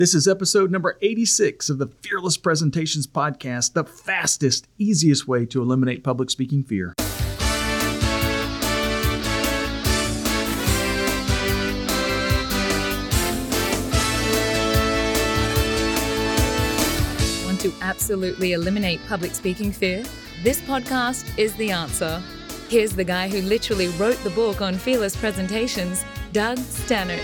This is episode number 86 of the Fearless Presentations Podcast, the fastest, easiest way to eliminate public speaking fear. Want to absolutely eliminate public speaking fear? This podcast is the answer. Here's the guy who literally wrote the book on Fearless Presentations, Doug Stannard.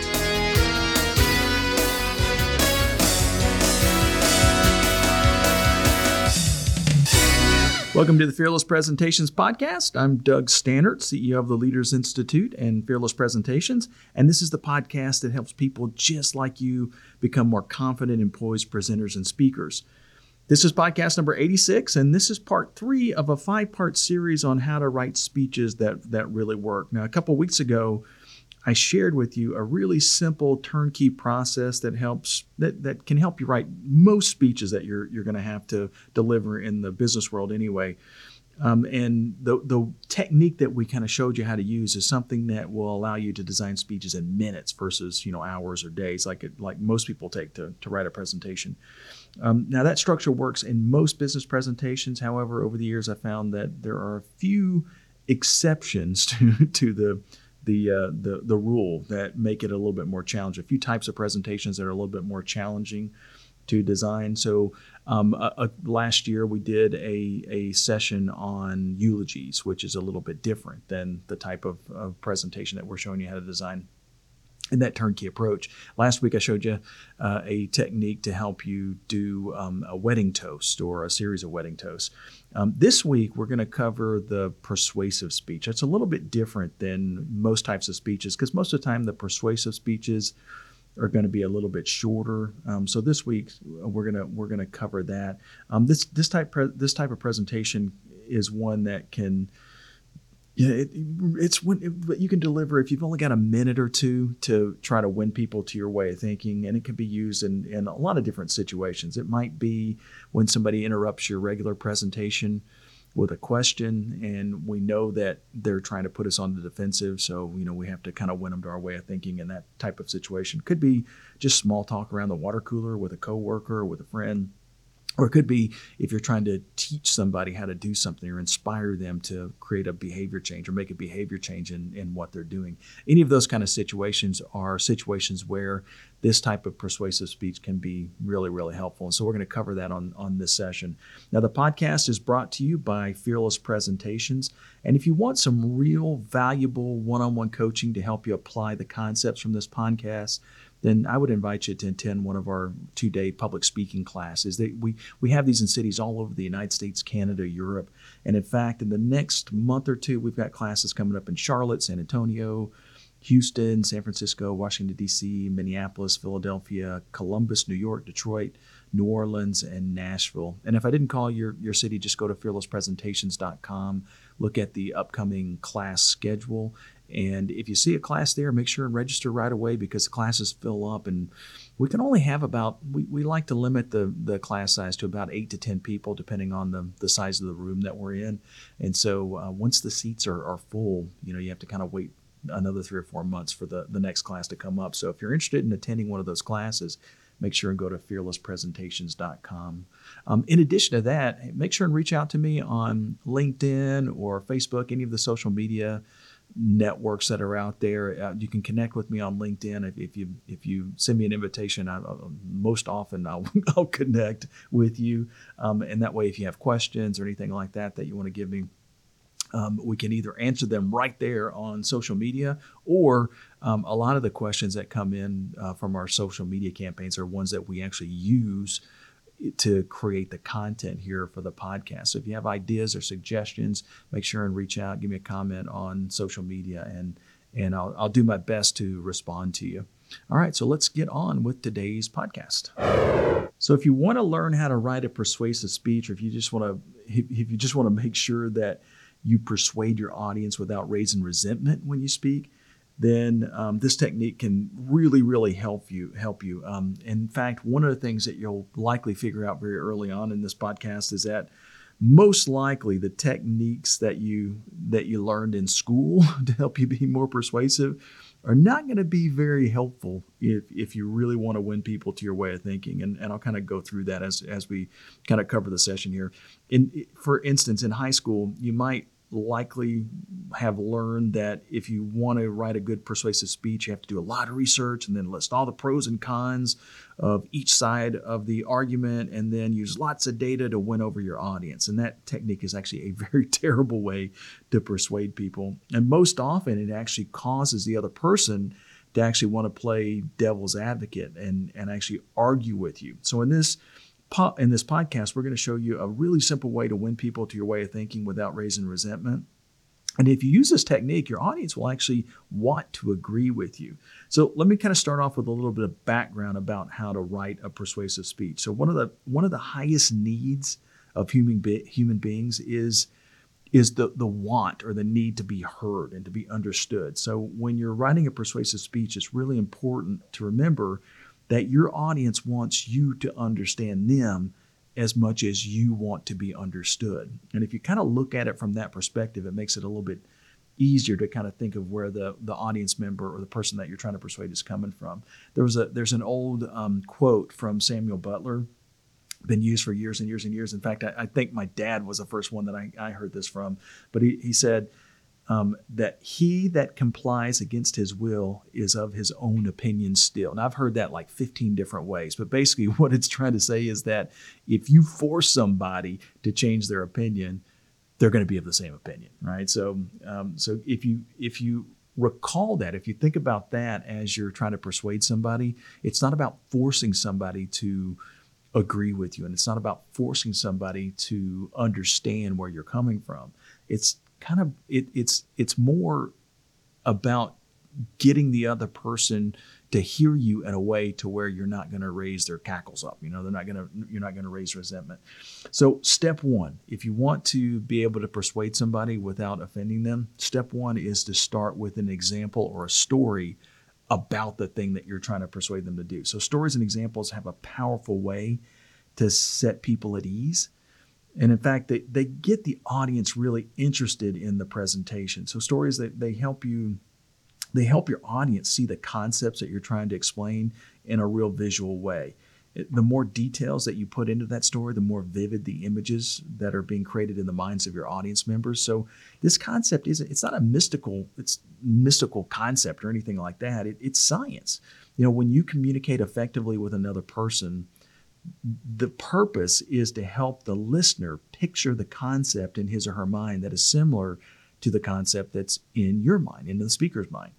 Welcome to the Fearless Presentations Podcast. I'm Doug Stannard, CEO of the Leaders Institute and Fearless Presentations, and this is the podcast that helps people just like you become more confident and poised presenters and speakers. This is podcast number 86, and this is part 3 of a 5-part series on how to write speeches that really work. Now, a couple of weeks ago, I shared with you a really simple turnkey process that can help you write most speeches that you're going to have to deliver in the business world anyway. And the technique that we kind of showed you how to use is something that will allow you to design speeches in minutes versus hours or days like most people take to write a presentation. Now that structure works in most business presentations. However, over the years I found that there are a few exceptions to the rule that make it a little bit more challenging. A few types of presentations that are a little bit more challenging to design. So last year we did a session on eulogies, which is a little bit different than the type of presentation that we're showing you how to design in that turnkey approach. Last week I showed you a technique to help you do a wedding toast or a series of wedding toasts. This week we're going to cover the persuasive speech. It's a little bit different than most types of speeches because most of the time the persuasive speeches are going to be a little bit shorter. So this week we're going to cover that. This type of presentation is one that can. It's when you can deliver if you've only got a minute or two to try to win people to your way of thinking, and it can be used in a lot of different situations. It might be when somebody interrupts your regular presentation with a question, and we know that they're trying to put us on the defensive, so we have to kind of win them to our way of thinking in that type of situation. Could be just small talk around the water cooler with a coworker or with a friend. Or it could be if you're trying to teach somebody how to do something or inspire them to create a behavior change or make a behavior change in what they're doing. Any of those kind of situations are situations where this type of persuasive speech can be really, really helpful. And so we're going to cover that on this session. Now, the podcast is brought to you by Fearless Presentations. And if you want some real valuable one-on-one coaching to help you apply the concepts from this podcast, then I would invite you to attend one of our 2-day public speaking classes. We have these in cities all over the United States, Canada, Europe. And in fact, in the next month or two, we've got classes coming up in Charlotte, San Antonio, Houston, San Francisco, Washington, D.C., Minneapolis, Philadelphia, Columbus, New York, Detroit, New Orleans, and Nashville. And if I didn't call your city, just go to fearlesspresentations.com, look at the upcoming class schedule. And if you see a class there, make sure and register right away because the classes fill up. And we can only have we like to limit the class size to about 8 to 10 people, depending on the size of the room that we're in. And so once the seats are full, you have to kind of wait another 3 or 4 months for the next class to come up. So if you're interested in attending one of those classes, make sure and go to fearlesspresentations.com. In addition to that, make sure and reach out to me on LinkedIn or Facebook, any of the social media networks that are out there. You can connect with me on LinkedIn. If you send me an invitation, most often I'll connect with you. And that way, if you have questions or anything like that you want to give me, we can either answer them right there on social media, or a lot of the questions that come in from our social media campaigns are ones that we actually use to create the content here for the podcast. So if you have ideas or suggestions, make sure and reach out, give me a comment on social media, and I'll do my best to respond to you. All right, so let's get on with today's podcast. So if you want to learn how to write a persuasive speech, or if you just want to make sure that you persuade your audience without raising resentment when you speak, then this technique can really, really help you. In fact, one of the things that you'll likely figure out very early on in this podcast is that most likely the techniques that you learned in school to help you be more persuasive are not going to be very helpful if you really want to win people to your way of thinking. And I'll kind of go through that as we kind of cover the session here. For instance, in high school, you might likely have learned that if you want to write a good persuasive speech, you have to do a lot of research and then list all the pros and cons of each side of the argument and then use lots of data to win over your audience. And that technique is actually a very terrible way to persuade people. And most often it actually causes the other person to actually want to play devil's advocate and actually argue with you. So in this podcast, we're going to show you a really simple way to win people to your way of thinking without raising resentment. And if you use this technique, your audience will actually want to agree with you. So let me kind of start off with a little bit of background about how to write a persuasive speech. So one of the highest needs of human beings is the want or the need to be heard and to be understood. So when you're writing a persuasive speech, it's really important to remember that your audience wants you to understand them as much as you want to be understood. And if you kind of look at it from that perspective, it makes it a little bit easier to kind of think of where the audience member or the person that you're trying to persuade is coming from. There's an old quote from Samuel Butler, been used for years and years and years. In fact, I think my dad was the first one that I heard this from. But he said, that he that complies against his will is of his own opinion still. And I've heard that like 15 different ways, but basically what it's trying to say is that if you force somebody to change their opinion, they're going to be of the same opinion, right? So if you recall that, if you think about that as you're trying to persuade somebody, it's not about forcing somebody to agree with you, and it's not about forcing somebody to understand where you're coming from. It's more about getting the other person to hear you in a way to where you're not going to raise their cackles up. You're not going to raise resentment. So step one, if you want to be able to persuade somebody without offending them, step one is to start with an example or a story about the thing that you're trying to persuade them to do. So stories and examples have a powerful way to set people at ease. And in fact, they get the audience really interested in the presentation. So stories, they help your audience see the concepts that you're trying to explain in a real visual way. The more details that you put into that story, the more vivid the images that are being created in the minds of your audience members. So this concept it's not a mystical concept or anything like that. It's science. When you communicate effectively with another person, the purpose is to help the listener picture the concept in his or her mind that is similar to the concept that's in your mind, in the speaker's mind.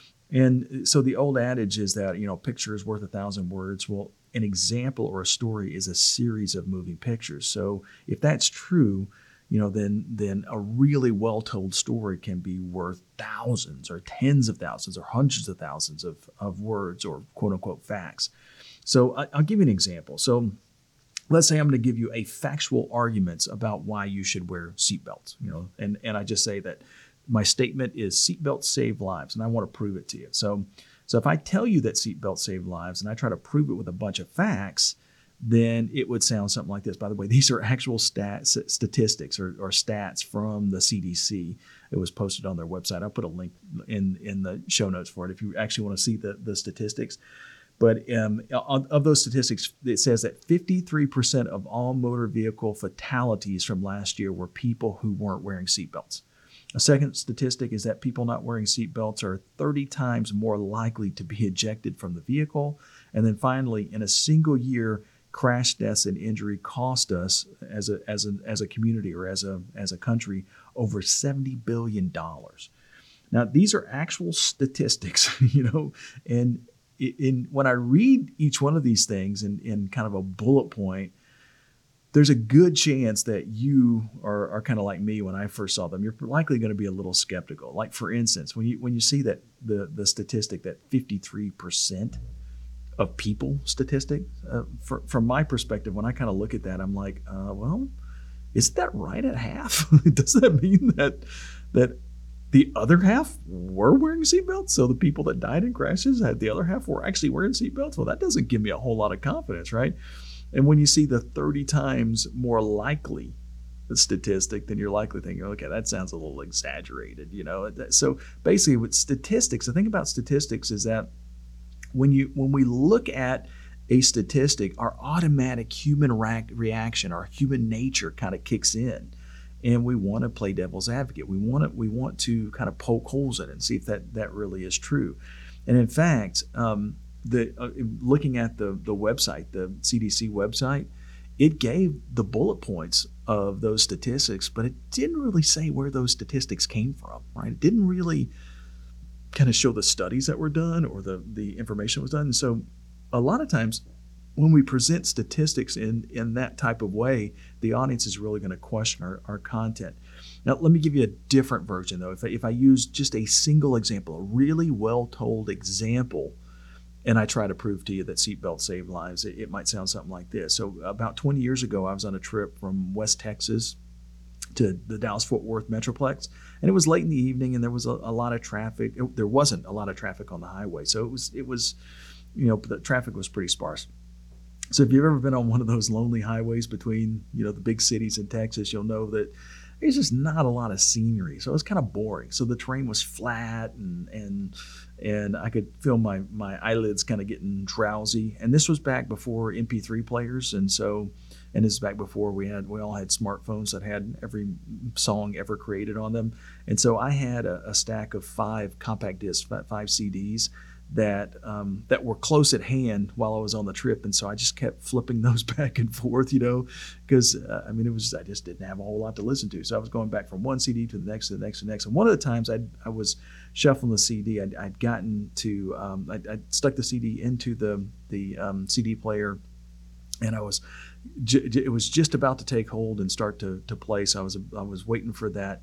And so the old adage is that, picture is worth 1,000 words. Well, an example or a story is a series of moving pictures. So if that's true, then a really well-told story can be worth thousands or tens of thousands or hundreds of thousands of words or quote-unquote facts. So I'll give you an example. So let's say I'm going to give you a factual arguments about why you should wear seatbelts, and I just say that my statement is seatbelts save lives, and I want to prove it to you. So if I tell you that seatbelts save lives and I try to prove it with a bunch of facts, then it would sound something like this. By the way, these are actual statistics or stats from the CDC. It was posted on their website. I'll put a link in the show notes for it if you actually want to see the statistics. But of those statistics, it says that 53% of all motor vehicle fatalities from last year were people who weren't wearing seatbelts. A second statistic is that people not wearing seatbelts are 30 times more likely to be ejected from the vehicle. And then finally, in a single year, crash deaths and injury cost us as a community or as a country over $70 billion. Now, these are actual statistics, and when I read each one of these things in kind of a bullet point, there's a good chance that you are kind of like me when I first saw them. You're likely going to be a little skeptical. Like, for instance, when you see that the statistic that 53% of people from my perspective, when I kind of look at that, I'm like, well, isn't that right at half? Does that mean that the other half were wearing seatbelts? So the people that died in crashes, the other half were actually wearing seatbelts? Well, that doesn't give me a whole lot of confidence, right? And when you see the 30 times more likely statistic, then you're likely thinking, okay, that sounds a little exaggerated, So basically, with statistics, the thing about statistics is that when we look at a statistic, our automatic human reaction, our human nature kind of kicks in, and we want to play devil's advocate. We want to kind of poke holes in it and see if that really is true. And in fact, looking at the website, the CDC website, it gave the bullet points of those statistics, but it didn't really say where those statistics came from, right? It didn't really kind of show the studies that were done or the information was done. And so a lot of times when we present statistics in that type of way, the audience is really going to question our content. Now, let me give you a different version, though. If I use just a single example, a really well-told example, and I try to prove to you that seatbelts save lives, it might sound something like this. So about 20 years ago, I was on a trip from West Texas to the Dallas-Fort Worth Metroplex, and it was late in the evening, and there was a lot of traffic. There wasn't a lot of traffic on the highway, so it was the traffic was pretty sparse. So if you've ever been on one of those lonely highways between the big cities in Texas, you'll know that there's just not a lot of scenery. So it was kind of boring. So the terrain was flat, and I could feel my eyelids kind of getting drowsy. And this was back before MP3 players, and this is back before we all had smartphones that had every song ever created on them. And so I had a stack of 5 compact discs, 5 CDs that were close at hand while I was on the trip, and so I just kept flipping those back and forth, because I just didn't have a whole lot to listen to. So I was going back from one CD to the next, to the next, to the next. And one of the times I was shuffling the CD, I'd gotten to I stuck the CD into the CD player, and it was just about to take hold and start to play. So I was waiting for that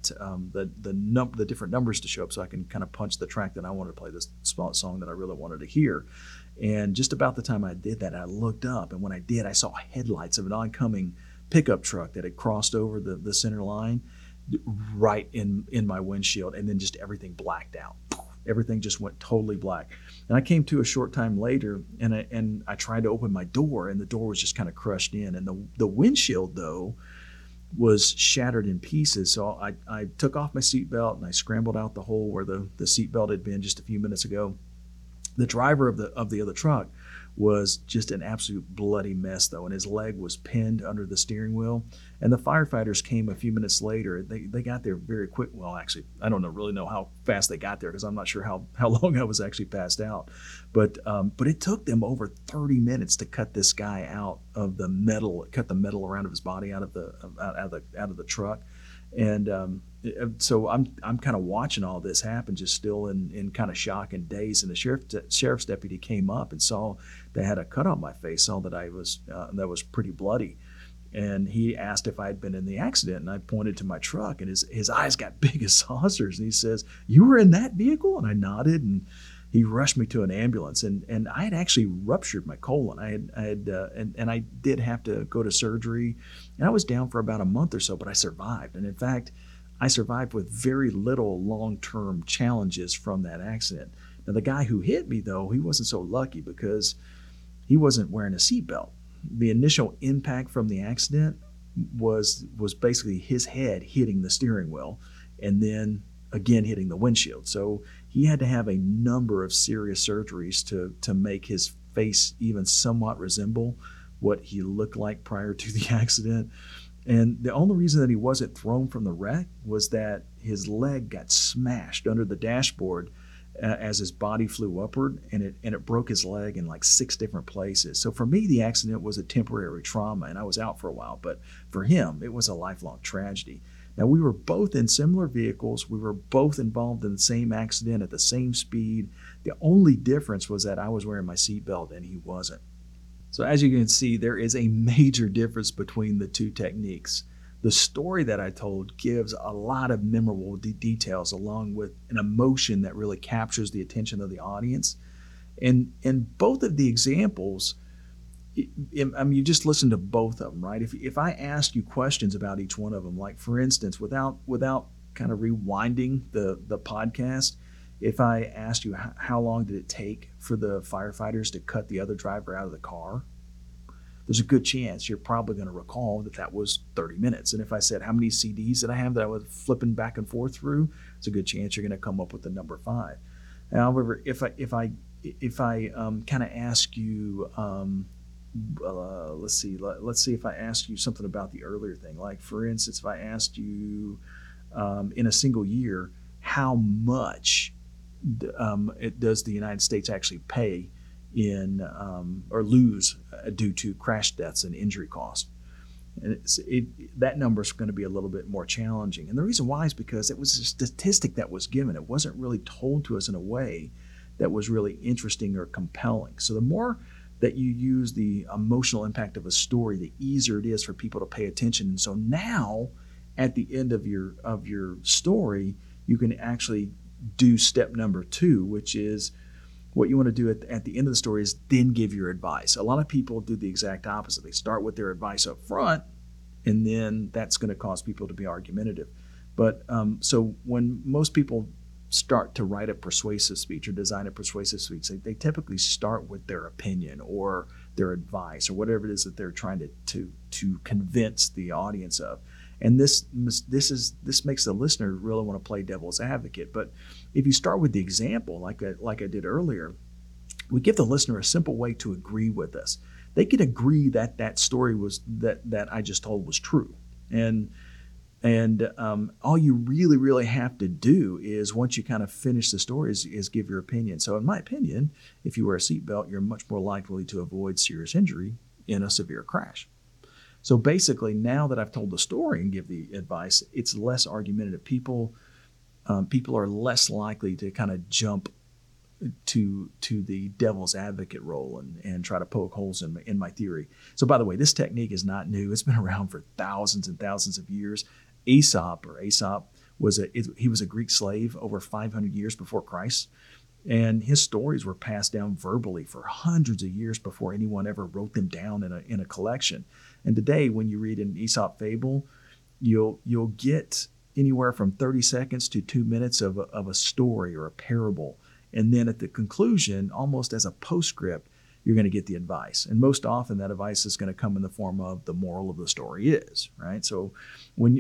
the different numbers to show up so I can kind of punch the track that I wanted to play, this song that I really wanted to hear. And just about the time I did that, I looked up, and when I did, I saw headlights of an oncoming pickup truck that had crossed over the center line right in my windshield, and then just everything blacked out. Everything just went totally black. And I came to a short time later, and I tried to open my door, and the door was just kind of crushed in. And the windshield, though, was shattered in pieces. So I took off my seatbelt, and I scrambled out the hole where the seatbelt had been just a few minutes ago. The driver of the other truck was just an absolute bloody mess, though, and his leg was pinned under the steering wheel. And the firefighters came a few minutes later. They got there very quick. Well, actually, I don't really know how fast they got there, because I'm not sure how long I was actually passed out. But it took them over 30 minutes to cut this guy out of the metal, cut the metal around of his body out of the truck. And so I'm kind of watching all this happen, just still in kind of shock and daze. And the sheriff's deputy came up and saw they had a cut on my face, saw that that was pretty bloody. And he asked if I had been in the accident, and I pointed to my truck, and his eyes got big as saucers. And he says, "You were in that vehicle?" And I nodded, and he rushed me to an ambulance. And I had actually ruptured my colon. I did have to go to surgery, and I was down for about a month or so, but I survived. And in fact, I survived with very little long-term challenges from that accident. Now, the guy who hit me, though, he wasn't so lucky, because he wasn't wearing a seatbelt. The initial impact from the accident was basically his head hitting the steering wheel, and then again hitting the windshield. So he had to have a number of serious surgeries to make his face even somewhat resemble what he looked like prior to the accident. And the only reason that he wasn't thrown from the wreck was that his leg got smashed under the dashboard as his body flew upward, and it broke his leg in like 6 different places. So for me, the accident was a temporary trauma, and I was out for a while. But for him, it was a lifelong tragedy. Now, we were both in similar vehicles. We were both involved in the same accident at the same speed. The only difference was that I was wearing my seatbelt and he wasn't. So as you can see, there is a major difference between the two techniques. The story that I told gives a lot of memorable details, along with an emotion that really captures the attention of the audience. And in both of the examples, you just listen to both of them, right? If I ask you questions about each one of them, like for instance, without kind of rewinding the podcast, if I asked you how long did it take for the firefighters to cut the other driver out of the car, there's a good chance you're probably going to recall that was 30 minutes. And if I said, how many CDs did I have that I was flipping back and forth through, it's a good chance you're going to come up with the number 5. However, if I kind of ask you, let's see if I ask you something about the earlier thing, like for instance, if I asked you in a single year, how much does the United States actually pay in or lose due to crash deaths and injury costs? And that number is going to be a little bit more challenging. And the reason why is because it was a statistic that was given. It wasn't really told to us in a way that was really interesting or compelling. So the more that you use the emotional impact of a story, the easier it is for people to pay attention. And so now, at the end of your story, you can actually do step number 2, which is what you want to do at the end of the story is then give your advice. A lot of people do the exact opposite. They start with their advice up front, and then that's going to cause people to be argumentative. But so when most people start to write a persuasive speech or design a persuasive speech, they typically start with their opinion or their advice or whatever it is that they're trying to convince the audience of. And this makes the listener really want to play devil's advocate. But if you start with the example, like I did earlier, we give the listener a simple way to agree with us. They can agree that story was that I just told was true, and all you really have to do is once you kind of finish the story is give your opinion. So in my opinion, if you wear a seatbelt, you're much more likely to avoid serious injury in a severe crash. So basically, now that I've told the story and give the advice, it's less argumentative. People are less likely to kind of jump to the devil's advocate role and try to poke holes in my theory. So by the way, this technique is not new. It's been around for thousands and thousands of years. Aesop was a Greek slave over 500 years before Christ. And his stories were passed down verbally for hundreds of years before anyone ever wrote them down in a collection. And today, when you read an Aesop fable, you'll get anywhere from 30 seconds to 2 minutes of a story or a parable. And then at the conclusion, almost as a postscript, you're going to get the advice. And most often that advice is going to come in the form of the moral of the story is, right? So when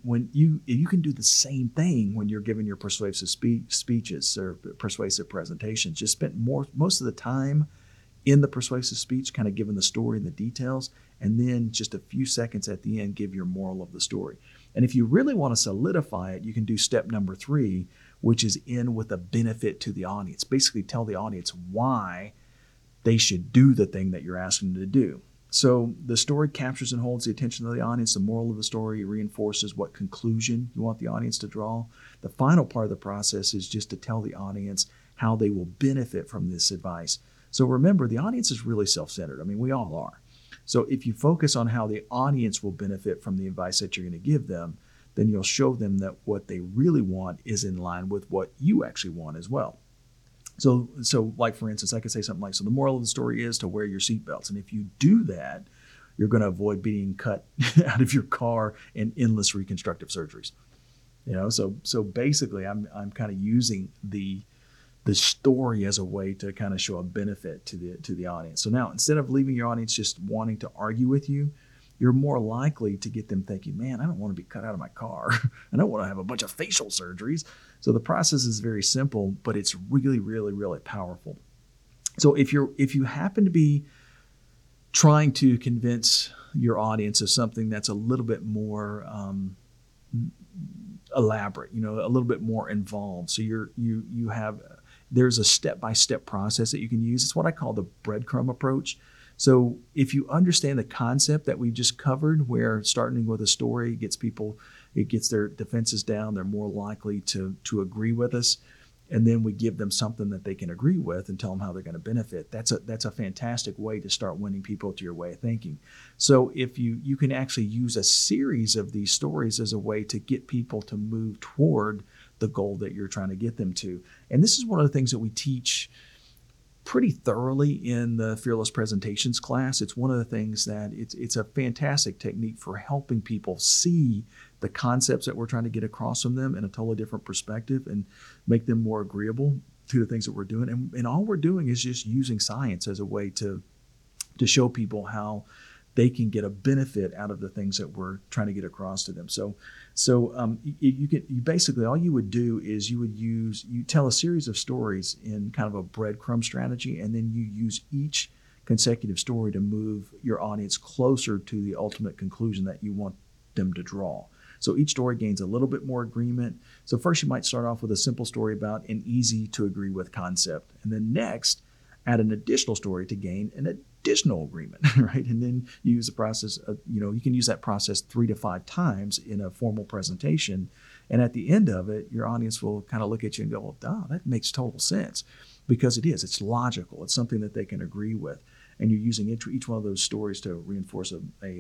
you can do the same thing when you're giving your persuasive speeches or persuasive presentations, just spend most of the time in the persuasive speech, kind of giving the story and the details, and then just a few seconds at the end, give your moral of the story. And if you really want to solidify it, you can do step number 3, which is end with a benefit to the audience. Basically tell the audience why they should do the thing that you're asking them to do. So the story captures and holds the attention of the audience. The moral of the story reinforces what conclusion you want the audience to draw. The final part of the process is just to tell the audience how they will benefit from this advice. So remember, the audience is really self-centered. I mean, we all are. So if you focus on how the audience will benefit from the advice that you're going to give them, then you'll show them that what they really want is in line with what you actually want as well. So like, for instance, I could say something like, so the moral of the story is to wear your seatbelts. And if you do that, you're going to avoid being cut out of your car and endless reconstructive surgeries. So basically I'm kind of using the story as a way to kind of show a benefit to the audience. So now, instead of leaving your audience just wanting to argue with you, you're more likely to get them thinking, man, I don't want to be cut out of my car. I don't want to have a bunch of facial surgeries. So the process is very simple, but it's really, really, really powerful. So if you happen to be trying to convince your audience of something that's a little bit more elaborate, a little bit more involved, so there's a step-by-step process that you can use. It's what I call the breadcrumb approach. So if you understand the concept that we just covered, where starting with a story it gets their defenses down, they're more likely to agree with us, and then we give them something that they can agree with and tell them how they're going to benefit. That's a fantastic way to start winning people to your way of thinking. So if you can actually use a series of these stories as a way to get people to move toward the goal that you're trying to get them to. And this is one of the things that we teach pretty thoroughly in the Fearless Presentations class. It's one of the things that it's a fantastic technique for helping people see the concepts that we're trying to get across from them in a totally different perspective and make them more agreeable to the things that we're doing. And all we're doing is just using science as a way to show people how they can get a benefit out of the things that we're trying to get across to them. So you basically, all you would do is you tell a series of stories in kind of a breadcrumb strategy, and then you use each consecutive story to move your audience closer to the ultimate conclusion that you want them to draw. So each story gains a little bit more agreement. So first you might start off with a simple story about an easy to agree with concept. And then next, add an additional story to gain an additional agreement, right? And then you use the process of, you can use that process 3 to 5 times in a formal presentation. And at the end of it, your audience will kind of look at you and go, well, duh, that makes total sense, because it is. It's logical. It's something that they can agree with. And you're using each one of those stories to reinforce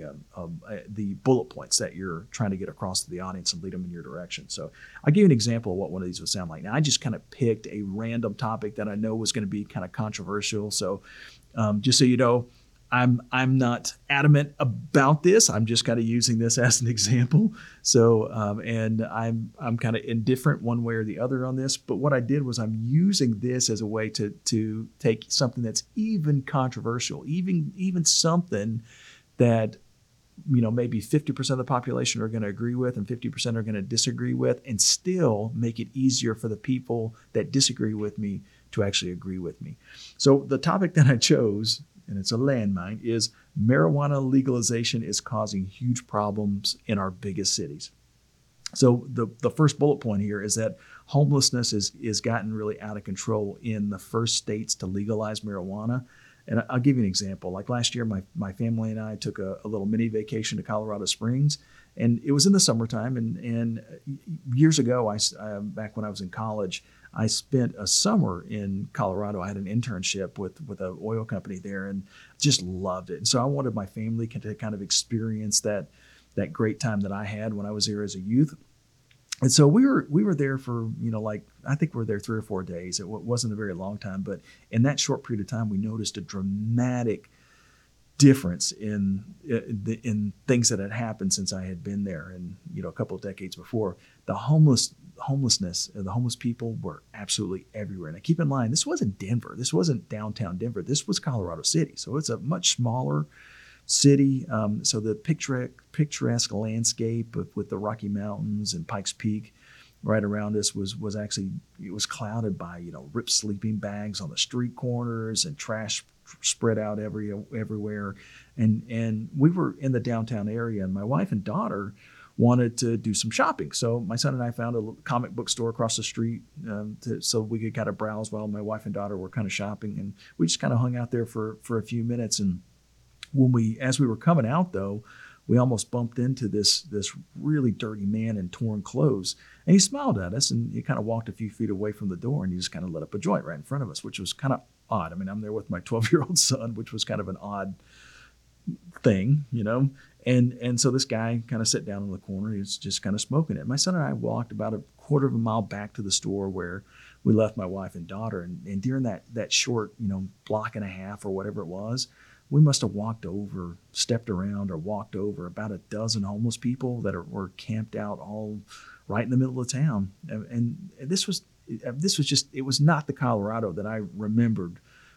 the bullet points that you're trying to get across to the audience and lead them in your direction. So I'll give you an example of what one of these would sound like. Now, I just kind of picked a random topic that I know was going to be kind of controversial. So just so you know, I'm not adamant about this. I'm just kind of using this as an example. So and I'm kind of indifferent one way or the other on this. But what I did was I'm using this as a way to take something that's even controversial, even something that maybe 50% of the population are going to agree with and 50% are going to disagree with, and still make it easier for the people that disagree with me to actually agree with me. So the topic that I chose, and it's a landmine, is marijuana legalization is causing huge problems in our biggest cities. So the first bullet point here is that homelessness is gotten really out of control in the first states to legalize marijuana. And I'll give you an example. Like last year, my family and I took a little mini vacation to Colorado Springs, and it was in the summertime. And years ago, back when I was in college, I spent a summer in Colorado. I had an internship with an oil company there, and just loved it. And so I wanted my family to kind of experience that great time that I had when I was there as a youth. And so we were there for, I think we were there 3 or 4 days. It wasn't a very long time, but in that short period of time, we noticed a dramatic difference in things that had happened since I had been there, and a couple of decades before. The homelessness, the homeless people were absolutely everywhere. Now keep in mind, this wasn't Denver. This wasn't downtown Denver. This was Colorado City. So it's a much smaller city. So the picturesque landscape with the Rocky Mountains and Pikes Peak right around us was actually, it was clouded by, ripped sleeping bags on the street corners and trash spread out everywhere. And we were in the downtown area, and my wife and daughter wanted to do some shopping. So my son and I found a comic book store across the street so we could kind of browse while my wife and daughter were kind of shopping. And we just kind of hung out there for a few minutes. And as we were coming out, though, we almost bumped into this really dirty man in torn clothes. And he smiled at us, and he kind of walked a few feet away from the door, and he just kind of lit up a joint right in front of us, which was kind of odd. I mean, I'm there with my 12-year-old son, which was kind of an odd thing, And so this guy kind of sat down in the corner. He was just kind of smoking it. My son and I walked about a quarter of a mile back to the store where we left my wife and daughter. And during that short, block and a half or whatever it was, we must have stepped around or walked over about a dozen homeless people that were camped out all right in the middle of town. And this was just, it was not the Colorado that I remembered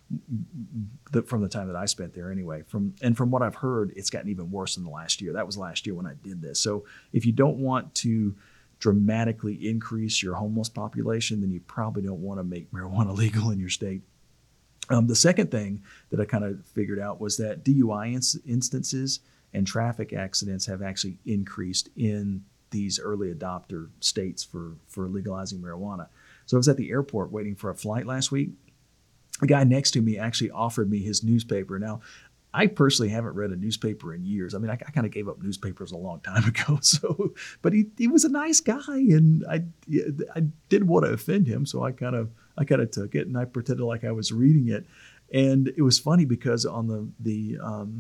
from the time that I spent there anyway. From what I've heard, it's gotten even worse in the last year. That was last year when I did this. So if you don't want to dramatically increase your homeless population, then you probably don't want to make marijuana legal in your state. The second thing that I kind of figured out was that DUI instances and traffic accidents have actually increased in these early adopter states for legalizing marijuana. So I was at the airport waiting for a flight last week. The guy next to me actually offered me his newspaper. Now, I personally haven't read a newspaper in years. I mean, I kind of gave up newspapers a long time ago. But he was a nice guy, and I didn't want to offend him, so I kind of took it, and I pretended like I was reading it. And it was funny because on the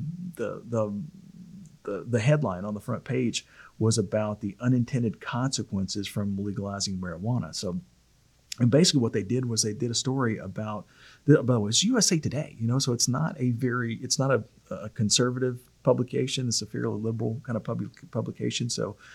headline on the front page was about the unintended consequences from legalizing marijuana. So, and basically what they did was they did a story about it's USA Today, so it's not a conservative publication. It's a fairly liberal kind of publication.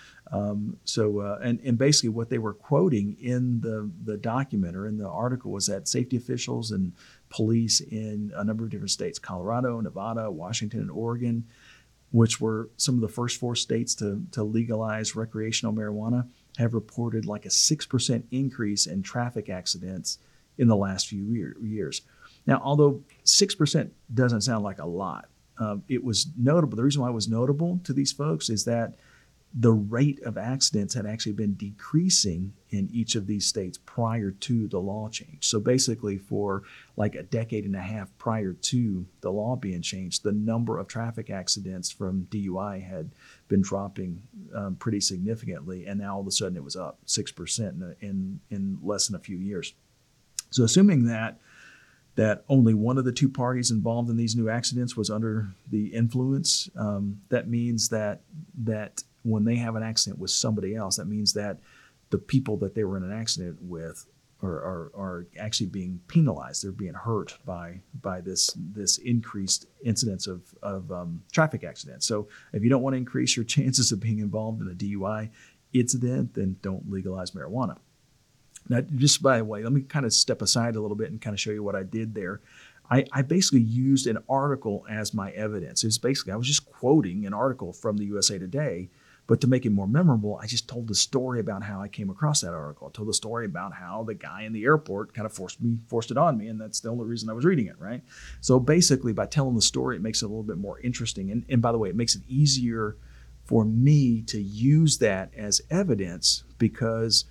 And basically what they were quoting in the document or in the article was that safety officials and police in a number of different states, Colorado, Nevada, Washington, and Oregon, which were some of the first 4 states to legalize recreational marijuana, have reported like a 6% increase in traffic accidents in the last few years. Now, although 6% doesn't sound like a lot, it was notable. The reason why it was notable to these folks is that the rate of accidents had actually been decreasing in each of these states prior to the law change. So basically for like a decade and a half prior to the law being changed, the number of traffic accidents from DUI had been dropping pretty significantly. And now all of a sudden it was up 6% in less than a few years. So assuming that only one of the 2 parties involved in these new accidents was under the influence, that means that when they have an accident with somebody else, that means that the people that they were in an accident with are actually being penalized. They're being hurt by this increased incidence of traffic accidents. So if you don't want to increase your chances of being involved in a DUI incident, then don't legalize marijuana. Now, just by the way, let me kind of step aside a little bit and kind of show you what I did there. I basically used an article as my evidence. It's basically, I was just quoting an article from the USA Today, but to make it more memorable, I just told the story about how I came across that article. I told the story about how the guy in the airport kind of forced it on me, and that's the only reason I was reading it, right? So basically, by telling the story, it makes it a little bit more interesting. And by the way, it makes it easier for me to use that as evidence because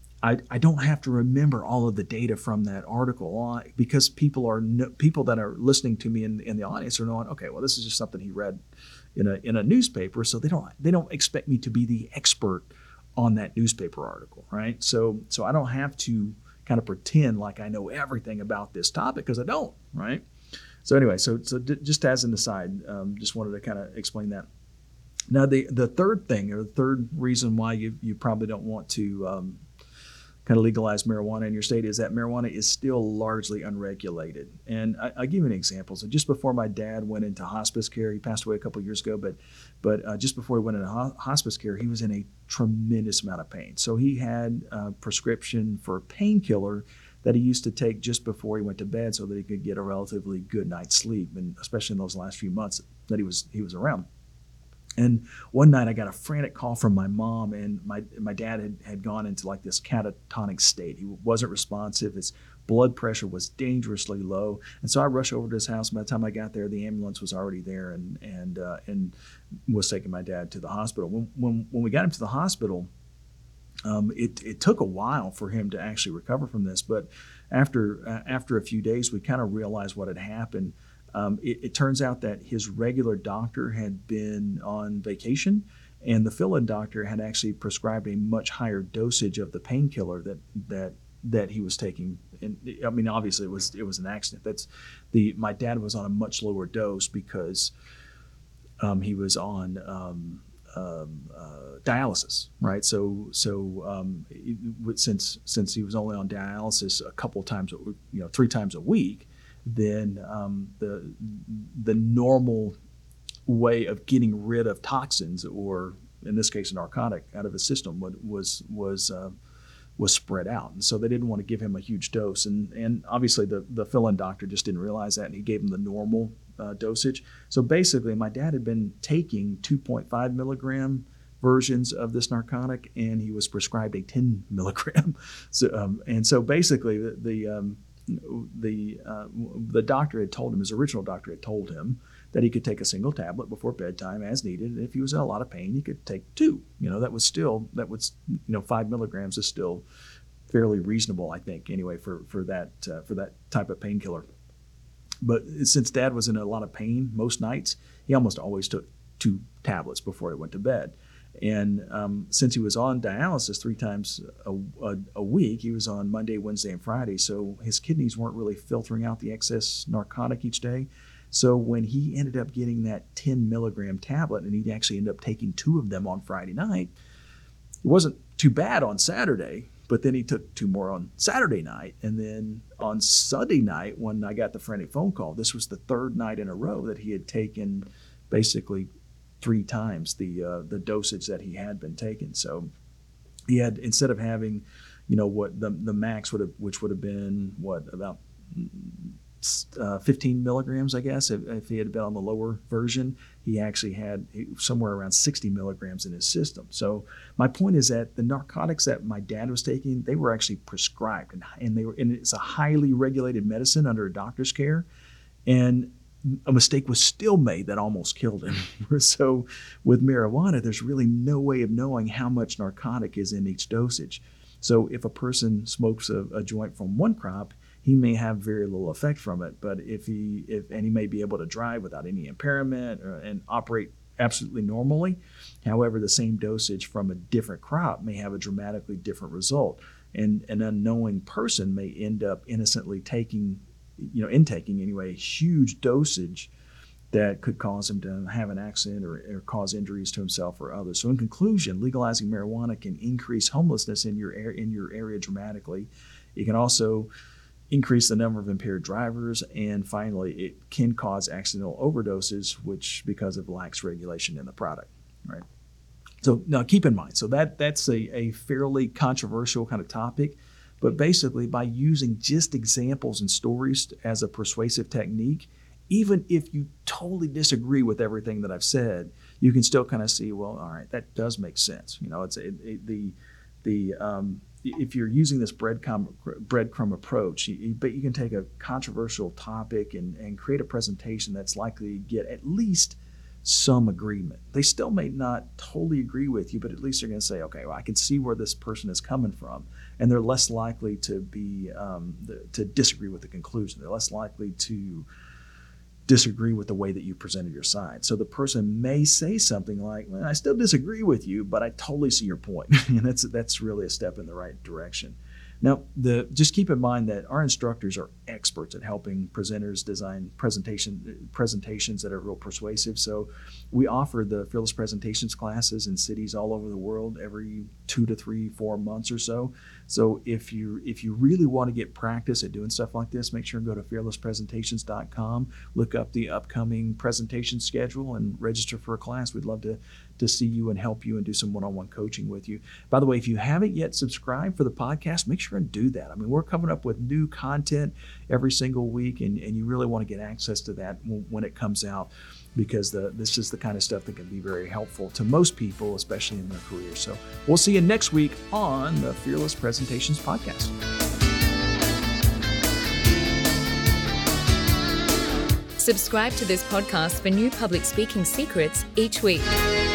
I don't have to remember all of the data from that article because people that are listening to me in the audience are knowing, okay, well, this is just something he read in a newspaper, so they don't expect me to be the expert on that newspaper article, right? So I don't have to kind of pretend like I know everything about this topic because I don't, right? So anyway, so just as an aside, just wanted to kind of explain that. Now the third thing, or the third reason why you probably don't want to kind of legalize marijuana in your state is that marijuana is still largely unregulated. And I'll give you an example. So just before my dad went into hospice care, he passed away a couple of years ago, but just before he went into hospice care, he was in a tremendous amount of pain. So he had a prescription for a painkiller that he used to take just before he went to bed so that he could get a relatively good night's sleep, and especially in those last few months that he was around. And one night I got a frantic call from my mom, and my dad had gone into like this catatonic state. He wasn't responsive. His blood pressure was dangerously low. And so I rushed over to his house. By the time I got there, the ambulance was already there and was taking my dad to the hospital. When we got him to the hospital, it took a while for him to actually recover from this. But after a few days, we kind of realized what had happened. It turns out that his regular doctor had been on vacation, and the fill-in doctor had actually prescribed a much higher dosage of the painkiller that he was taking. And I mean, obviously, it was an accident. My dad was on a much lower dose because he was on dialysis, right? So since he was only on dialysis a couple times, 3 times a week. Then the normal way of getting rid of toxins, or in this case a narcotic, out of his system was spread out, and so they didn't want to give him a huge dose. And obviously the fill-in doctor just didn't realize that, and he gave him the normal dosage. So basically, my dad had been taking 2.5 milligram versions of this narcotic, and he was prescribed a 10 milligram. So basically the doctor had told him, his original doctor had told him that he could take a single tablet before bedtime as needed, and if he was in a lot of pain, he could take 2. That was 5 milligrams is still fairly reasonable, I think, anyway, for that type of painkiller. But since Dad was in a lot of pain most nights, he almost always took 2 tablets before he went to bed. And since he was on dialysis 3 times a week, he was on Monday, Wednesday, and Friday, so his kidneys weren't really filtering out the excess narcotic each day. So when he ended up getting that 10 milligram tablet, and he actually ended up taking 2 of them on Friday night, it wasn't too bad on Saturday, but then he took 2 more on Saturday night. And then on Sunday night, when I got the frantic phone call, this was the 3rd night in a row that he had taken basically 3 times the dosage that he had been taking. So he had, instead of having, what the max would have, which would have been about 15 milligrams, I guess. If he had been on the lower version, he actually had somewhere around 60 milligrams in his system. So my point is that the narcotics that my dad was taking, they were actually prescribed, and it's a highly regulated medicine under a doctor's care. And a mistake was still made that almost killed him. So with marijuana, there's really no way of knowing how much narcotic is in each dosage. So if a person smokes a joint from one crop, he may have very little effect from it. But he may be able to drive without any impairment and operate absolutely normally. However, the same dosage from a different crop may have a dramatically different result. And an unknowing person may end up innocently intaking anyway, a huge dosage that could cause him to have an accident or cause injuries to himself or others. So in conclusion, legalizing marijuana can increase homelessness in your area dramatically. It can also increase the number of impaired drivers, and finally, it can cause accidental overdoses, which because of lax regulation in the product, right? So now keep in mind, so that's a fairly controversial kind of topic, but basically by using just examples and stories as a persuasive technique, even if you totally disagree with everything that I've said, you can still kind of see, well, all right, that does make sense. If you're using this breadcrumb approach, but you can take a controversial topic and create a presentation that's likely to get at least some agreement. They still may not totally agree with you, but at least they're going to say, okay, well, I can see where this person is coming from, and they're less likely to be to disagree with the conclusion. They're less likely to disagree with the way that you presented your side. So the person may say something like, well, I still disagree with you, but I totally see your point. And that's really a step in the right direction. Now, just keep in mind that our instructors are experts at helping presenters design presentations that are real persuasive. So we offer the Fearless Presentations classes in cities all over the world every 2 to 3, 4 months or so. So if you really want to get practice at doing stuff like this, make sure and go to fearlesspresentations.com, look up the upcoming presentation schedule, and register for a class. We'd love to see you and help you and do some one-on-one coaching with you. By the way, if you haven't yet subscribed for the podcast, make sure and do that. I mean, we're coming up with new content every single week, and you really want to get access to that when it comes out, because this is the kind of stuff that can be very helpful to most people, especially in their career. So we'll see you next week on the Fearless Presentations podcast. Subscribe to this podcast for new public speaking secrets each week.